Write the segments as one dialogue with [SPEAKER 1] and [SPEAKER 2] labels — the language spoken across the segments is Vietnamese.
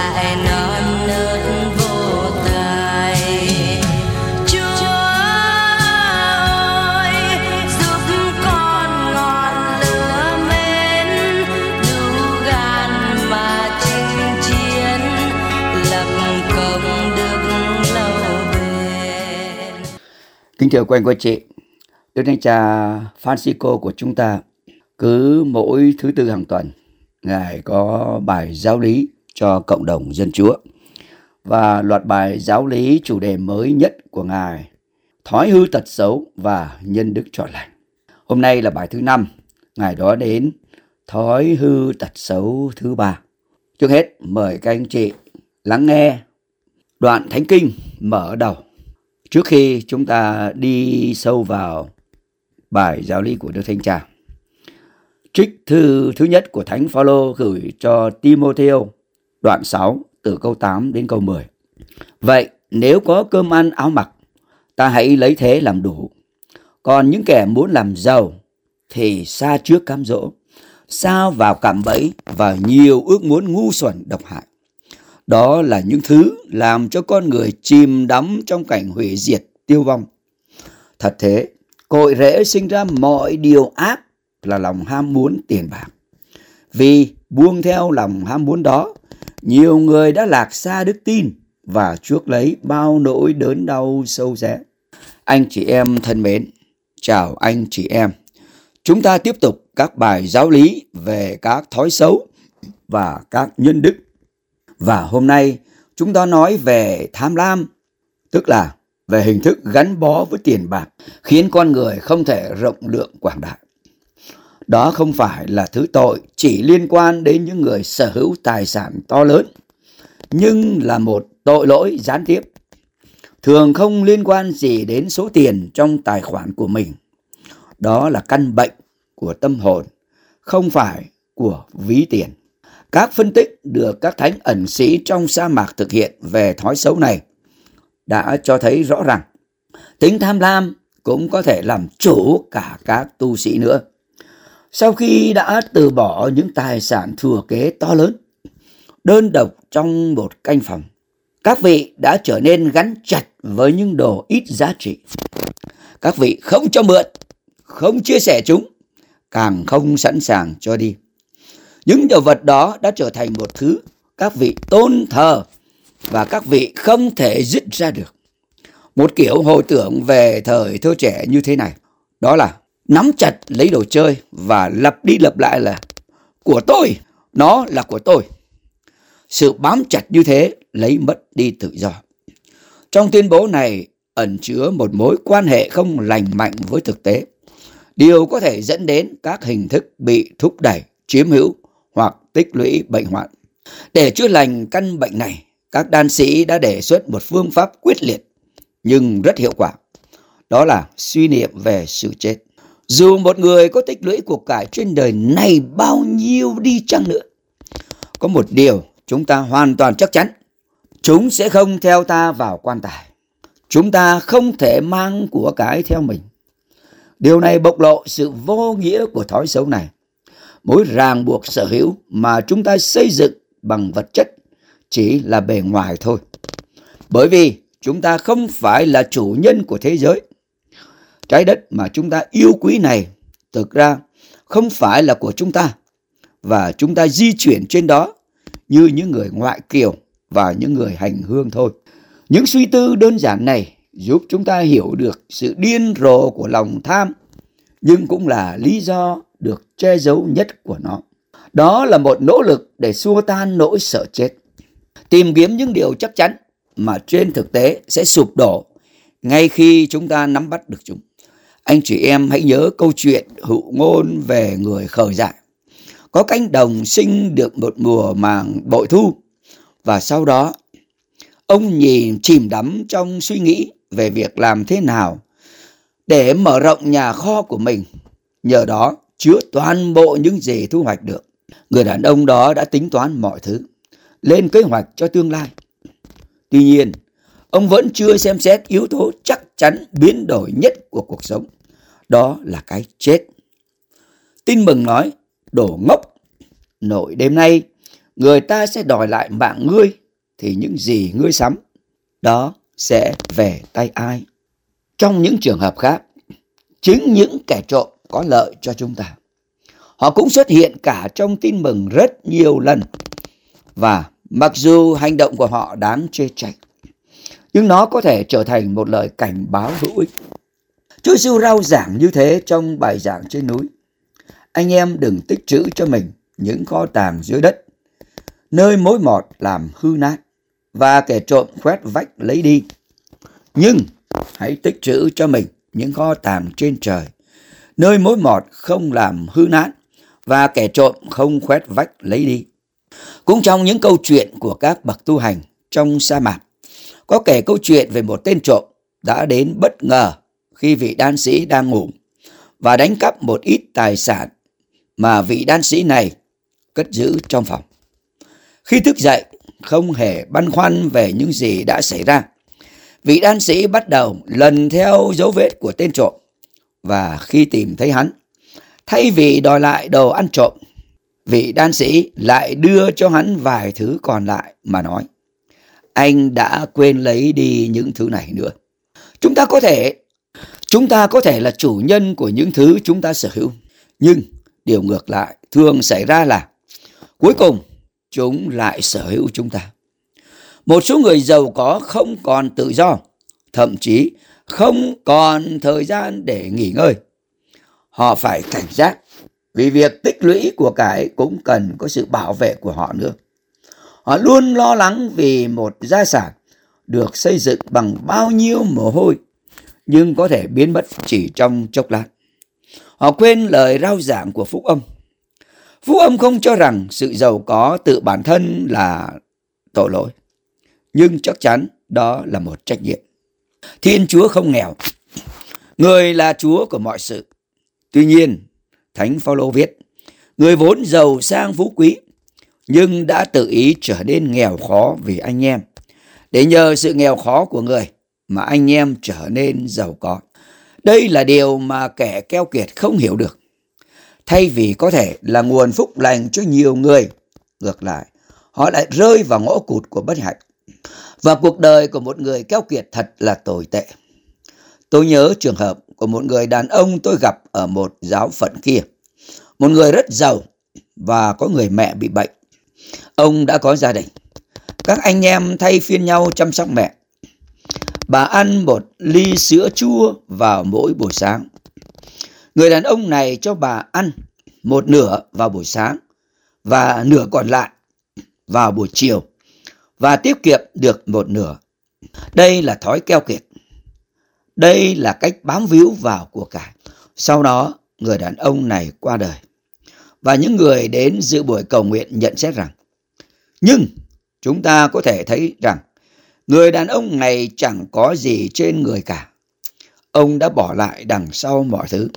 [SPEAKER 1] lại non nớt vô tài. Chúa ơi, giúp con ngọn lửa mến đủ gan mà chinh chiến, lập công đức lâu bền.
[SPEAKER 2] Kính thưa quý anh chị, Đức Thánh Cha Francisco của chúng ta cứ mỗi thứ tư hàng tuần, Ngài có bài giáo lý cho cộng đồng dân Chúa. Và loạt bài giáo lý chủ đề mới nhất của Ngài, thói hư tật xấu và nhân đức trọn lành. Hôm nay là bài thứ 5, Ngài đó đến thói hư tật xấu thứ 3. Trước hết, mời các anh chị lắng nghe đoạn Thánh Kinh mở đầu trước khi chúng ta đi sâu vào bài giáo lý của Đức Thánh Cha. Trích thư thứ nhất của Thánh Phaolô gửi cho Timôthêô, đoạn 6 từ câu 8 đến câu 10. Vậy nếu có cơm ăn áo mặc, ta hãy lấy thế làm đủ. Còn những kẻ muốn làm giàu thì xa trước cám dỗ, sao vào cạm bẫy và nhiều ước muốn ngu xuẩn độc hại. Đó là những thứ làm cho con người chìm đắm trong cảnh hủy diệt tiêu vong. Thật thế, cội rễ sinh ra mọi điều ác là lòng ham muốn tiền bạc. Vì buông theo lòng ham muốn đó, nhiều người đã lạc xa đức tin và chuốc lấy bao nỗi đớn đau sâu rẽ. Anh chị em thân mến, chào anh chị em. Chúng ta tiếp tục các bài giáo lý về các thói xấu và các nhân đức. Và hôm nay chúng ta nói về tham lam, tức là về hình thức gắn bó với tiền bạc, khiến con người không thể rộng lượng quảng đại. Đó không phải là thứ tội chỉ liên quan đến những người sở hữu tài sản to lớn, nhưng là một tội lỗi gián tiếp, thường không liên quan gì đến số tiền trong tài khoản của mình. Đó là căn bệnh của tâm hồn, không phải của ví tiền. Các phân tích được các thánh ẩn sĩ trong sa mạc thực hiện về thói xấu này đã cho thấy rõ rằng tính tham lam cũng có thể làm chủ cả các tu sĩ nữa. Sau khi đã từ bỏ những tài sản thừa kế to lớn, đơn độc trong một căn phòng, các vị đã trở nên gắn chặt với những đồ ít giá trị. Các vị không cho mượn, không chia sẻ chúng, càng không sẵn sàng cho đi. Những đồ vật đó đã trở thành một thứ các vị tôn thờ và các vị không thể dứt ra được. Một kiểu hồi tưởng về thời thơ trẻ như thế này, đó là nắm chặt lấy đồ chơi và lặp đi lặp lại là của tôi, nó là của tôi. Sự bám chặt như thế lấy mất đi tự do. Trong tuyên bố này ẩn chứa một mối quan hệ không lành mạnh với thực tế. Điều có thể dẫn đến các hình thức bị thúc đẩy, chiếm hữu hoặc tích lũy bệnh hoạn. Để chữa lành căn bệnh này, các đan sĩ đã đề xuất một phương pháp quyết liệt nhưng rất hiệu quả. Đó là suy niệm về sự chết. Dù một người có tích lũy của cải trên đời này bao nhiêu đi chăng nữa, có một điều chúng ta hoàn toàn chắc chắn: chúng sẽ không theo ta vào quan tài. Chúng ta không thể mang của cải theo mình. Điều này bộc lộ sự vô nghĩa của thói xấu này. Mối ràng buộc sở hữu mà chúng ta xây dựng bằng vật chất chỉ là bề ngoài thôi. Bởi vì chúng ta không phải là chủ nhân của thế giới. Trái đất mà chúng ta yêu quý này thực ra không phải là của chúng ta, và chúng ta di chuyển trên đó như những người ngoại kiều và những người hành hương thôi. Những suy tư đơn giản này giúp chúng ta hiểu được sự điên rồ của lòng tham, nhưng cũng là lý do được che giấu nhất của nó. Đó là một nỗ lực để xua tan nỗi sợ chết. Tìm kiếm những điều chắc chắn mà trên thực tế sẽ sụp đổ ngay khi chúng ta nắm bắt được chúng. Anh chị em hãy nhớ câu chuyện hữu ngôn về người khờ dại. Có cánh đồng sinh được một mùa màng bội thu, và sau đó ông chìm đắm trong suy nghĩ về việc làm thế nào để mở rộng nhà kho của mình, nhờ đó chứa toàn bộ những gì thu hoạch được. Người đàn ông đó đã tính toán mọi thứ, lên kế hoạch cho tương lai. Tuy nhiên, ông vẫn chưa xem xét yếu tố chắc chắn biến đổi nhất của cuộc sống, đó là cái chết. Tin mừng nói: đồ ngốc, nổi đêm nay người ta sẽ đòi lại mạng ngươi, thì những gì ngươi sắm, đó sẽ về tay ai? Trong những trường hợp khác, chính những kẻ trộm có lợi cho chúng ta, họ cũng xuất hiện cả trong tin mừng rất nhiều lần. Và mặc dù hành động của họ đáng chê trách, nhưng nó có thể trở thành một lời cảnh báo hữu ích. Chúa Giêsu rao giảng như thế trong bài giảng trên núi: anh em đừng tích trữ cho mình những kho tàng dưới đất, nơi mối mọt làm hư nát và kẻ trộm khoét vách lấy đi. Nhưng hãy tích trữ cho mình những kho tàng trên trời, nơi mối mọt không làm hư nát và kẻ trộm không khoét vách lấy đi. Cũng trong những câu chuyện của các bậc tu hành trong sa mạc, có kể câu chuyện về một tên trộm đã đến bất ngờ khi vị đan sĩ đang ngủ và đánh cắp một ít tài sản mà vị đan sĩ này cất giữ trong phòng. Khi thức dậy, không hề băn khoăn về những gì đã xảy ra, vị đan sĩ bắt đầu lần theo dấu vết của tên trộm. Và khi tìm thấy hắn, thay vì đòi lại đồ ăn trộm, vị đan sĩ lại đưa cho hắn vài thứ còn lại mà nói: anh đã quên lấy đi những thứ này nữa. Chúng ta có thể là chủ nhân của những thứ chúng ta sở hữu, nhưng điều ngược lại thường xảy ra là cuối cùng chúng lại sở hữu chúng ta. Một số người giàu có không còn tự do, thậm chí không còn thời gian để nghỉ ngơi. Họ phải cảnh giác vì việc tích lũy của cải cũng cần có sự bảo vệ của họ nữa. Họ luôn lo lắng vì một gia sản được xây dựng bằng bao nhiêu mồ hôi nhưng có thể biến mất chỉ trong chốc lát. Họ quên lời rao giảng của Phúc Âm. Phúc Âm không cho rằng sự giàu có tự bản thân là tội lỗi, nhưng chắc chắn đó là một trách nhiệm. Thiên Chúa không nghèo, người là Chúa của mọi sự. Tuy nhiên, Thánh Phaolô viết: người vốn giàu sang phú quý, nhưng đã tự ý trở nên nghèo khó vì anh em, để nhờ sự nghèo khó của người mà anh em trở nên giàu có. Đây là điều mà kẻ keo kiệt không hiểu được. Thay vì có thể là nguồn phúc lành cho nhiều người, ngược lại, họ lại rơi vào ngõ cụt của bất hạnh. Và cuộc đời của một người keo kiệt thật là tồi tệ. Tôi nhớ trường hợp của một người đàn ông tôi gặp ở một giáo phận kia. Một người rất giàu và có người mẹ bị bệnh. Ông đã có gia đình. Các anh em thay phiên nhau chăm sóc mẹ. Bà ăn một ly sữa chua vào mỗi buổi sáng. Người đàn ông này cho bà ăn một nửa vào buổi sáng và nửa còn lại vào buổi chiều, và tiết kiệm được một nửa. Đây là thói keo kiệt. Đây là cách bám víu vào của cải. Sau đó, người đàn ông này qua đời. Và những người đến dự buổi cầu nguyện nhận xét rằng, nhưng chúng ta có thể thấy rằng người đàn ông này chẳng có gì trên người cả. Ông đã bỏ lại đằng sau mọi thứ.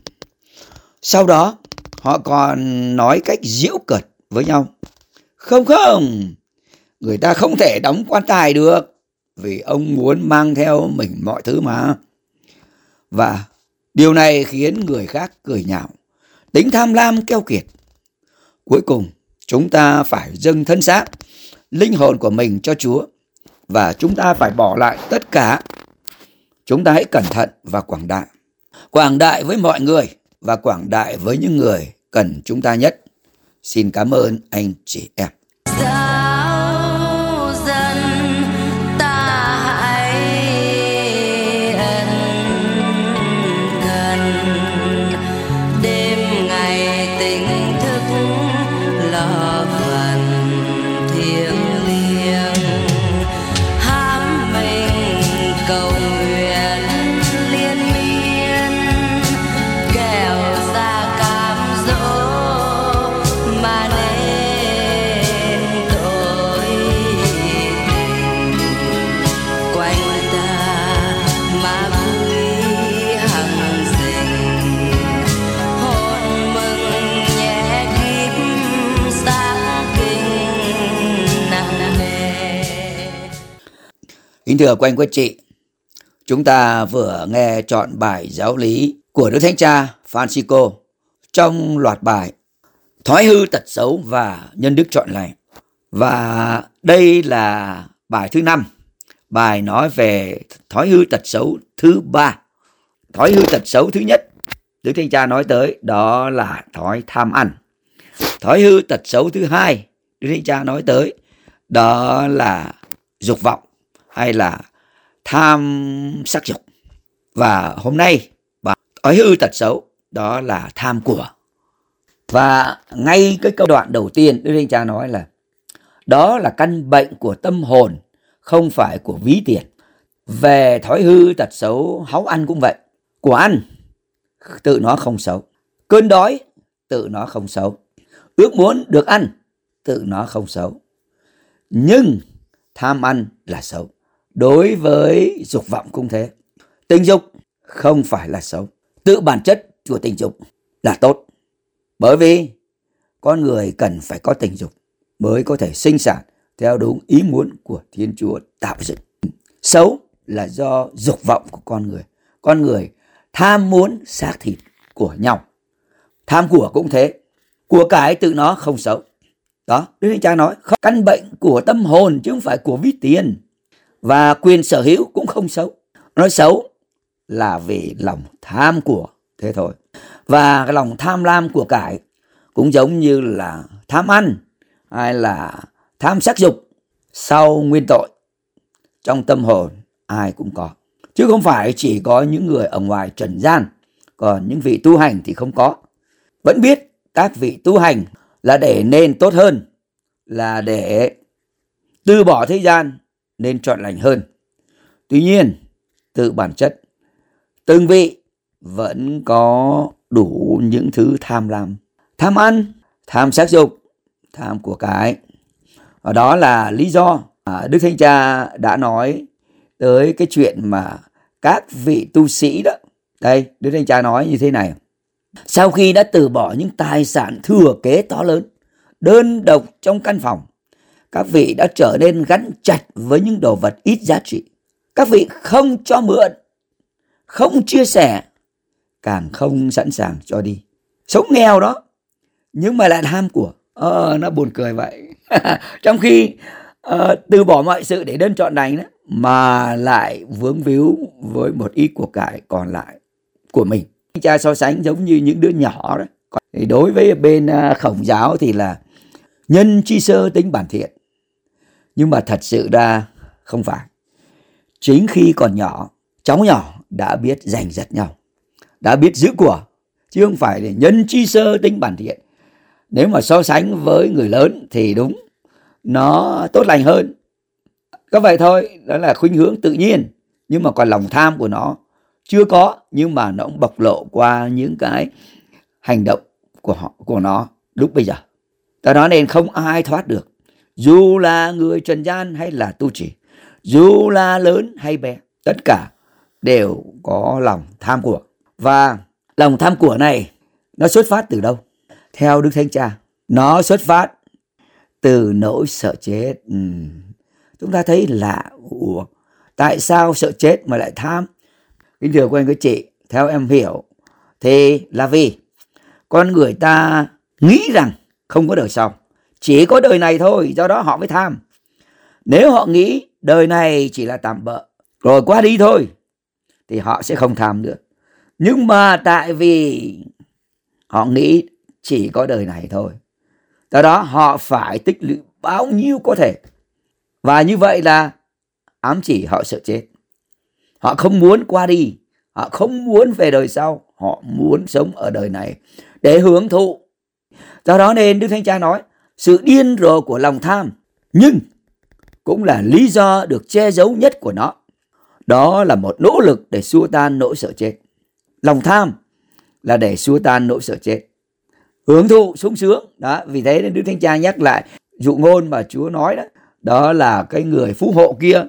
[SPEAKER 2] Sau đó, họ còn nói cách giễu cợt với nhau: Không, người ta không thể đóng quan tài được, vì ông muốn mang theo mình mọi thứ mà. Và điều này khiến người khác cười nhạo. Tính tham lam keo kiệt. Cuối cùng, chúng ta phải dâng thân xác, linh hồn của mình cho Chúa, và chúng ta phải bỏ lại tất cả. Chúng ta hãy cẩn thận và quảng đại. Quảng đại với mọi người và quảng đại với những người cần chúng ta nhất. Xin cảm ơn anh chị em.
[SPEAKER 1] Giáo dân ta hãy ân cần, đêm ngày tỉnh thức lo phần thiêng liêng, hãm mình cầu nguyện liên miên, kẻo ra cám dỗ mà nên tội tình. Quanh ta mà vui hằng rình, hồn mừng nhẹ kíp sáng kinh nặng nề.
[SPEAKER 2] Kính thưa quý anh quý chị, chúng ta vừa nghe chọn bài giáo lý của Đức Thánh Cha Francisco trong loạt bài Thói hư tật xấu và nhân đức chọn lành. Và đây là bài thứ 5. Bài nói về thói hư tật xấu thứ 3. Thói hư tật xấu thứ nhất Đức Thánh Cha nói tới đó là thói tham ăn. Thói hư tật xấu thứ 2 Đức Thánh Cha nói tới đó là dục vọng hay là tham sắc dục. Và hôm nay thói hư tật xấu đó là tham của. Và ngay cái câu đoạn đầu tiên Đức Thánh Cha nói là đó là căn bệnh của tâm hồn, không phải của ví tiền. Về thói hư tật xấu háu ăn cũng vậy. Của ăn tự nó không xấu, cơn đói tự nó không xấu, ước muốn được ăn tự nó không xấu, nhưng tham ăn là xấu. Đối với dục vọng cũng thế. Tình dục không phải là xấu, tự bản chất của tình dục là tốt, bởi vì con người cần phải có tình dục mới có thể sinh sản theo đúng ý muốn của Thiên Chúa tạo dựng. Xấu là do dục vọng của con người. Con người tham muốn xác thịt của nhau. Tham của cũng thế. Của cải tự nó không xấu. Đó, Đức Thánh Cha nói căn bệnh của tâm hồn chứ không phải của ví tiền. Và quyền sở hữu cũng không xấu. Nói xấu là vì lòng tham của, thế thôi. Và cái lòng tham lam của cải cũng giống như là tham ăn hay là tham sắc dục sau nguyên tội. Trong tâm hồn ai cũng có, chứ không phải chỉ có những người ở ngoài trần gian, còn những vị tu hành thì không có. Vẫn biết các vị tu hành là để nên tốt hơn, là để từ bỏ thế gian nên chọn lành hơn. Tuy nhiên từ bản chất từng vị vẫn có đủ những thứ tham lam, tham ăn, tham sắc dục, tham của cải. Và đó là lý do Đức Thánh Cha đã nói tới cái chuyện mà các vị tu sĩ đó. Đây, Đức Thánh Cha nói như thế này: sau khi đã từ bỏ những tài sản thừa kế to lớn, đơn độc trong căn phòng, các vị đã trở nên gắn chặt với những đồ vật ít giá trị. Các vị không cho mượn, không chia sẻ, càng không sẵn sàng cho đi. Sống nghèo đó, nhưng mà lại tham của. Nó buồn cười vậy. Trong khi từ bỏ mọi sự để đơn chọn lành đó, mà lại vướng víu với một ít của cải còn lại của mình. Cha so sánh giống như những đứa nhỏ đó. Thì đối với bên Khổng giáo thì là nhân chi sơ tính bản thiện. Nhưng mà thật sự ra không phải. Chính khi còn nhỏ, cháu nhỏ đã biết giành giật nhau, đã biết giữ của, chứ không phải để nhân chi sơ tính bản thiện. Nếu mà so sánh với người lớn thì đúng, nó tốt lành hơn. Có vậy thôi, đó là khuynh hướng tự nhiên. Nhưng mà còn lòng tham của nó chưa có, nhưng mà nó cũng bộc lộ qua những cái hành động của nó lúc bây giờ. Do đó nên không ai thoát được. Dù là người trần gian hay là tu trì, dù là lớn hay bé, tất cả đều có lòng tham của. Và lòng tham của này nó xuất phát từ đâu? Theo Đức Thánh Cha, nó xuất phát từ nỗi sợ chết. Chúng ta thấy lạ, tại sao sợ chết mà lại tham? Kính thưa quý anh chị, theo em hiểu thì là vì con người ta nghĩ rằng không có đời sau, chỉ có đời này thôi, do đó họ mới tham. Nếu họ nghĩ đời này chỉ là tạm bợ rồi qua đi thôi thì họ sẽ không tham nữa. Nhưng mà tại vì họ nghĩ chỉ có đời này thôi, do đó họ phải tích lũy bao nhiêu có thể. Và như vậy là ám chỉ họ sợ chết. Họ không muốn qua đi, họ không muốn về đời sau, họ muốn sống ở đời này để hưởng thụ. Do đó nên Đức Thánh Cha nói sự điên rồ của lòng tham, nhưng cũng là lý do được che giấu nhất của nó. Đó là một nỗ lực để xua tan nỗi sợ chết. Lòng tham là để xua tan nỗi sợ chết, hưởng thụ sung sướng. Đó, vì thế nên Đức Thánh Cha nhắc lại dụ ngôn mà Chúa nói đó. Đó là cái người phú hộ kia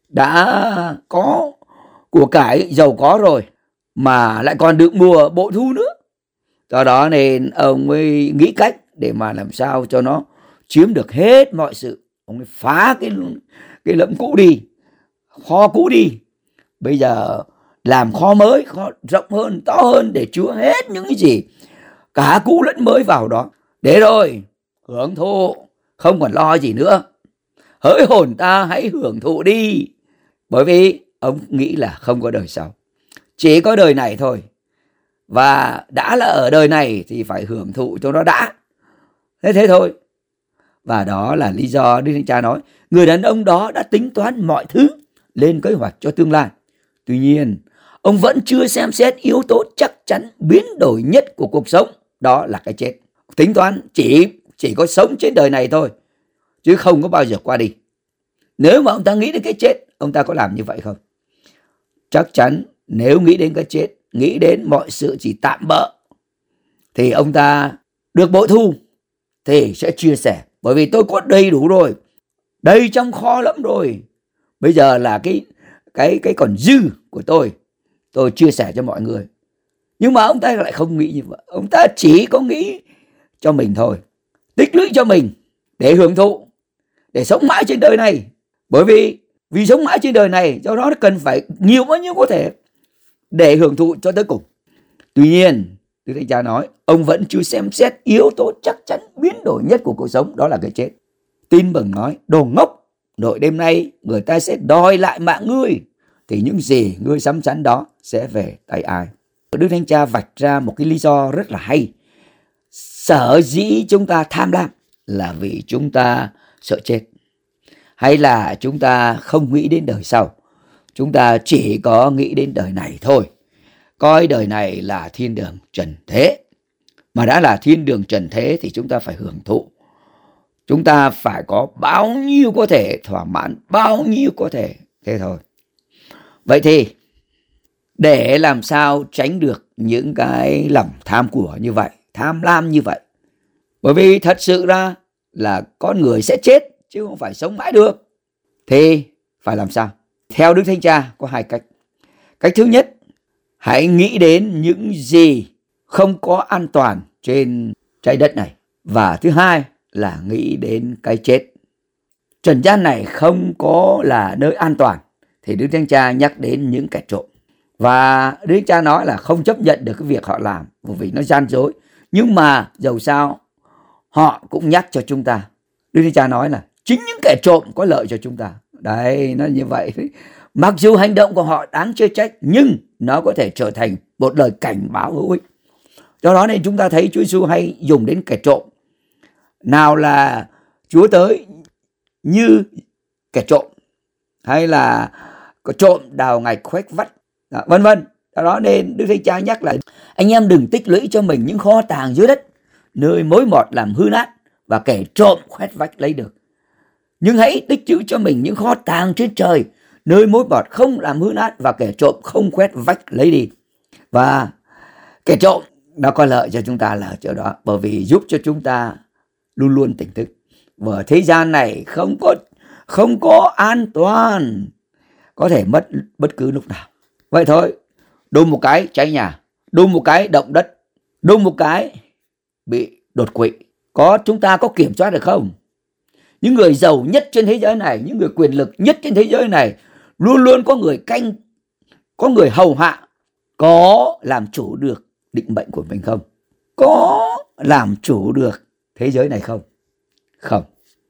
[SPEAKER 2] đã có của cải giàu có rồi mà lại còn được mùa bội thu nữa. Do đó nên ông ấy nghĩ cách để mà làm sao cho nó chiếm được hết mọi sự. Ông ấy phá cái lẫm cũ đi, kho cũ đi. Bây giờ làm kho mới, kho rộng hơn, to hơn để chứa hết những cái gì cả cũ lẫn mới vào đó. Để rồi hưởng thụ không còn lo gì nữa. Hỡi hồn ta hãy hưởng thụ đi. Bởi vì ông nghĩ là không có đời sau, chỉ có đời này thôi. Và đã là ở đời này thì phải hưởng thụ cho nó đã. Thế thôi. Và đó là lý do Đức Thánh Cha nói người đàn ông đó đã tính toán mọi thứ, lên kế hoạch cho tương lai. Tuy nhiên, ông vẫn chưa xem xét yếu tố chắc chắn biến đổi nhất của cuộc sống, đó là cái chết. Tính toán chỉ có sống trên đời này thôi, chứ không có bao giờ qua đi. Nếu mà ông ta nghĩ đến cái chết, ông ta có làm như vậy không? Chắc chắn nếu nghĩ đến cái chết, nghĩ đến mọi sự chỉ tạm bợ, thì ông ta được bội thu thì sẽ chia sẻ. Bởi vì tôi có đầy đủ rồi, đầy trong kho lắm rồi. Bây giờ là cái còn dư của tôi chia sẻ cho mọi người. Nhưng mà ông ta lại không nghĩ như vậy. Ông ta chỉ có nghĩ cho mình thôi, tích lũy cho mình để hưởng thụ, để sống mãi trên đời này. Bởi vì sống mãi trên đời này, do đó cần phải nhiều bao nhiêu có thể để hưởng thụ cho tới cùng. Tuy nhiên, Đức Thánh Cha nói ông vẫn chưa xem xét yếu tố chắc chắn biến đổi nhất của cuộc sống, đó là cái chết. Tin mừng nói: đồ ngốc, nội đêm nay người ta sẽ đòi lại mạng ngươi, thì những gì ngươi sắm sắn đó sẽ về tay ai? Đức Thánh Cha vạch ra một cái lý do rất là hay. Sở dĩ chúng ta tham lam là vì chúng ta sợ chết, hay là chúng ta không nghĩ đến đời sau, chúng ta chỉ có nghĩ đến đời này thôi, coi đời này là thiên đường trần thế. Mà đã là thiên đường trần thế thì chúng ta phải hưởng thụ, chúng ta phải có bao nhiêu có thể thỏa mãn, bao nhiêu có thể, thế thôi. Vậy thì để làm sao tránh được những cái lòng tham của như vậy, tham lam như vậy? Bởi vì thật sự ra là con người sẽ chết chứ không phải sống mãi được. Thì phải làm sao? Theo Đức Thánh Cha có hai cách. Cách thứ nhất, hãy nghĩ đến những gì không có an toàn trên trái đất này. Và thứ hai là nghĩ đến cái chết. Trần gian này không có là nơi an toàn, thì Đức Thánh Cha nhắc đến những kẻ trộm. Và Đức Thánh Cha nói là không chấp nhận được cái việc họ làm, bởi vì nó gian dối. Nhưng mà dầu sao họ cũng nhắc cho chúng ta. Đức Thánh Cha nói là chính những kẻ trộm có lợi cho chúng ta. Đấy, nó như vậy. Mặc dù hành động của họ đáng chê trách, nhưng nó có thể trở thành một lời cảnh báo hữu ích. Do đó nên chúng ta thấy Chúa Giêsu hay dùng đến kẻ trộm. Nào là Chúa tới như kẻ trộm, hay là có trộm đào ngạch khoét vắt, vân vân. Do đó nên Đức Thánh Cha nhắc là anh em đừng tích lũy cho mình những kho tàng dưới đất, nơi mối mọt làm hư nát và kẻ trộm khoét vách lấy được. Nhưng hãy tích trữ cho mình những kho tàng trên trời, nơi mối mọt không làm hư nát và kẻ trộm không khoét vách lấy đi. Và kẻ trộm nó có lợi cho chúng ta là ở chỗ đó, bởi vì giúp cho chúng ta luôn luôn tỉnh thức. Và thế gian này không có an toàn, có thể mất bất cứ lúc nào. Vậy thôi, đùng một cái cháy nhà, đùng một cái động đất, đùng một cái bị đột quỵ. Chúng ta có kiểm soát được không? Những người giàu nhất trên thế giới này, những người quyền lực nhất trên thế giới này, luôn luôn có người canh, có người hầu hạ. Có làm chủ được định mệnh của mình không? Có làm chủ được thế giới này không? Không.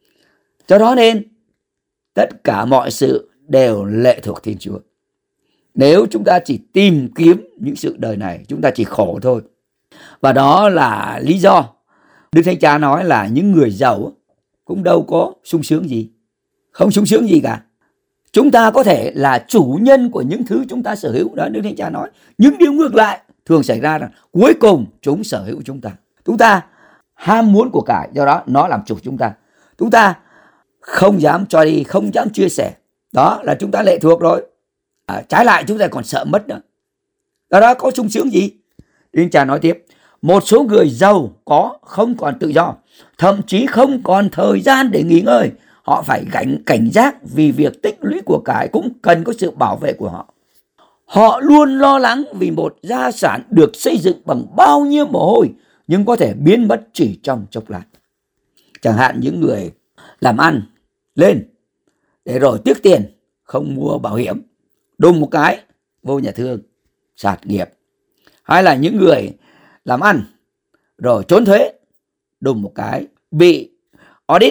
[SPEAKER 2] Do đó nên tất cả mọi sự đều lệ thuộc Thiên Chúa. Nếu chúng ta chỉ tìm kiếm những sự đời này, chúng ta chỉ khổ thôi. Và đó là lý do Đức Thánh Cha nói là những người giàu cũng đâu có sung sướng gì. Không sung sướng gì cả. Chúng ta có thể là chủ nhân của những thứ chúng ta sở hữu. Đó, Đức Thánh Cha nói. Nhưng điều ngược lại thường xảy ra là cuối cùng chúng sở hữu chúng ta. Chúng ta ham muốn của cải, do đó nó làm chủ chúng ta. Chúng ta không dám cho đi, không dám chia sẻ. Đó là chúng ta lệ thuộc rồi. Trái lại chúng ta còn sợ mất nữa. Đó có sung sướng gì? Đức Thánh Cha nói tiếp. Một số người giàu có không còn tự do, thậm chí không còn thời gian để nghỉ ngơi. Họ phải cảnh giác vì việc tích lũy của cải cũng cần có sự bảo vệ của họ. Họ luôn lo lắng vì một gia sản được xây dựng bằng bao nhiêu mồ hôi nhưng có thể biến mất chỉ trong chốc lát. Chẳng hạn những người làm ăn lên để rồi tiếc tiền, không mua bảo hiểm, đùng một cái vô nhà thương, sạt nghiệp. Hay là những người làm ăn rồi trốn thuế, đùng một cái bị audit,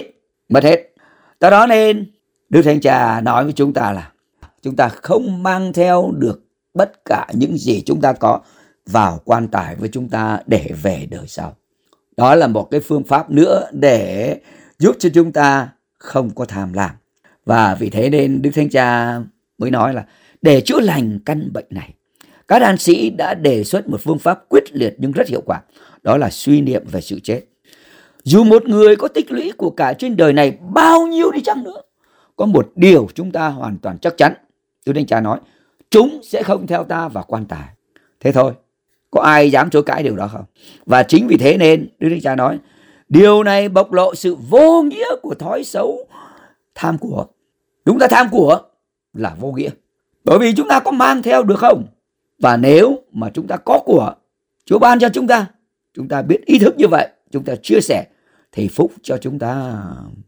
[SPEAKER 2] mất hết. Do đó nên Đức Thánh Cha nói với chúng ta là chúng ta không mang theo được tất cả những gì chúng ta có vào quan tài với chúng ta để về đời sau. Đó là một cái phương pháp nữa để giúp cho chúng ta không có tham lam. Và vì thế nên Đức Thánh Cha mới nói là để chữa lành căn bệnh này, các đan sĩ đã đề xuất một phương pháp quyết liệt nhưng rất hiệu quả. Đó là suy niệm về sự chết. Dù một người có tích lũy của cải trên đời này bao nhiêu đi chăng nữa, có một điều chúng ta hoàn toàn chắc chắn. Đức Thánh Cha nói, chúng sẽ không theo ta vào quan tài. Thế thôi, có ai dám chối cãi điều đó không? Và chính vì thế nên Đức Thánh Cha nói, điều này bộc lộ sự vô nghĩa của thói xấu tham của. Chúng ta tham của là vô nghĩa. Bởi vì chúng ta có mang theo được không? Và nếu mà chúng ta có của Chúa ban cho chúng ta biết ý thức như vậy, chúng ta chia sẻ thì phúc cho chúng ta.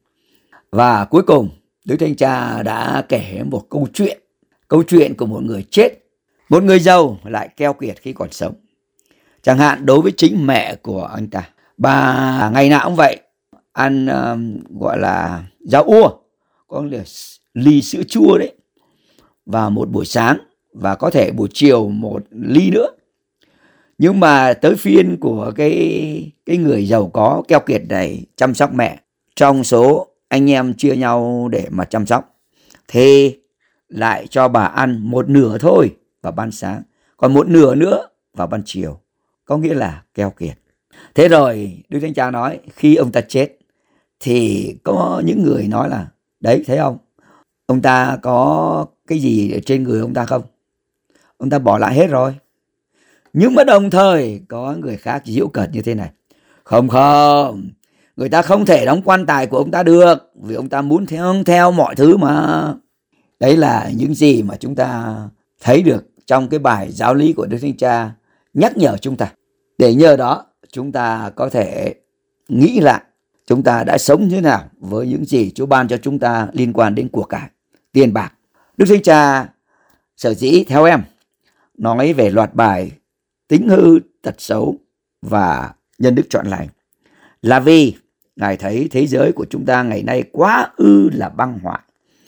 [SPEAKER 2] Và cuối cùng Đức Thánh Cha đã kể một câu chuyện của một người chết. Một người giàu lại keo kiệt khi còn sống. Chẳng hạn đối với chính mẹ của anh ta, bà ngày nào cũng vậy, ăn gọi là rau ua, có ly sữa chua đấy, vào một buổi sáng và có thể buổi chiều một ly nữa. Nhưng mà tới phiên của cái người giàu có keo kiệt này chăm sóc mẹ, trong số anh em chia nhau để mà chăm sóc thì lại cho bà ăn một nửa thôi vào ban sáng, còn một nửa nữa vào ban chiều, có nghĩa là keo kiệt. Thế rồi Đức Thánh Cha nói khi ông ta chết thì có những người nói là đấy, thấy không, ông ta có cái gì ở trên người ông ta không? Ông ta bỏ lại hết rồi. Nhưng mà đồng thời có người khác giễu cợt như thế này: Không, người ta không thể đóng quan tài của ông ta được, vì ông ta muốn theo mọi thứ mà. Đấy là những gì mà chúng ta thấy được trong cái bài giáo lý của Đức Thánh Cha nhắc nhở chúng ta. Để nhờ đó chúng ta có thể nghĩ lại chúng ta đã sống như thế nào với những gì Chúa ban cho chúng ta liên quan đến của cải, tiền bạc. Đức Thánh Cha sở dĩ theo em nói về loạt bài tính hư, tật xấu và nhân đức trọn lành là vì Ngài thấy thế giới của chúng ta ngày nay quá là băng hoại,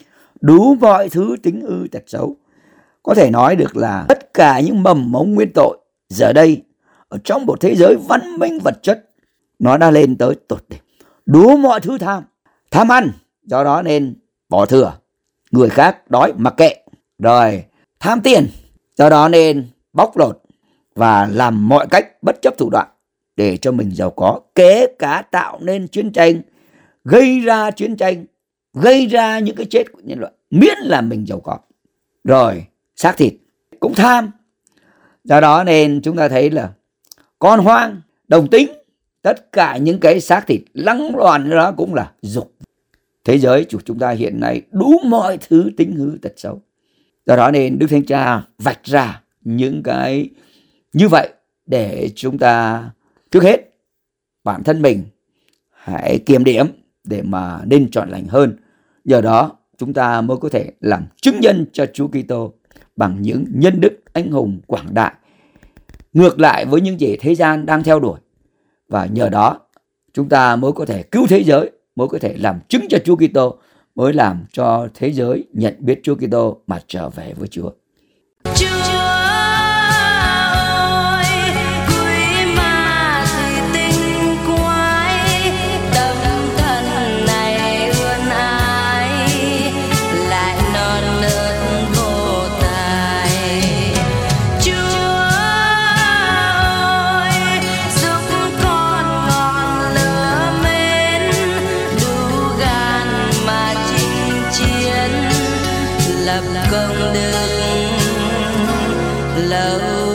[SPEAKER 2] đủ mọi thứ tính hư tật xấu. Có thể nói được là tất cả những mầm mống nguyên tội giờ đây ở trong một thế giới văn minh vật chất, nó đã lên tới tột đỉnh. Đủ mọi thứ tham ăn, do đó nên bỏ thừa, người khác đói mặc kệ. Rồi tham tiền, do đó nên bóc lột và làm mọi cách bất chấp thủ đoạn để cho mình giàu có, kể cả tạo nên chiến tranh, gây ra chiến tranh, gây ra những cái chết của nhân loại, miễn là mình giàu có. Rồi xác thịt cũng tham, do đó nên chúng ta thấy là con hoang, đồng tính, tất cả những cái xác thịt lăng loàn đó cũng là dục. Thế giới của chúng ta hiện nay đủ mọi thứ tính hư tật xấu. Do đó nên Đức Thánh Cha vạch ra những cái như vậy để chúng ta trước hết bản thân mình hãy kiểm điểm để mà nên trọn lành hơn. Nhờ đó chúng ta mới có thể làm chứng nhân cho Chúa Kitô bằng những nhân đức anh hùng quảng đại, ngược lại với những gì thế gian đang theo đuổi. Và nhờ đó chúng ta mới có thể cứu thế giới, mới có thể làm chứng cho Chúa Kitô, mới làm cho thế giới nhận biết Chúa Kitô mà trở về với Chúa.
[SPEAKER 1] Lập công đức lâu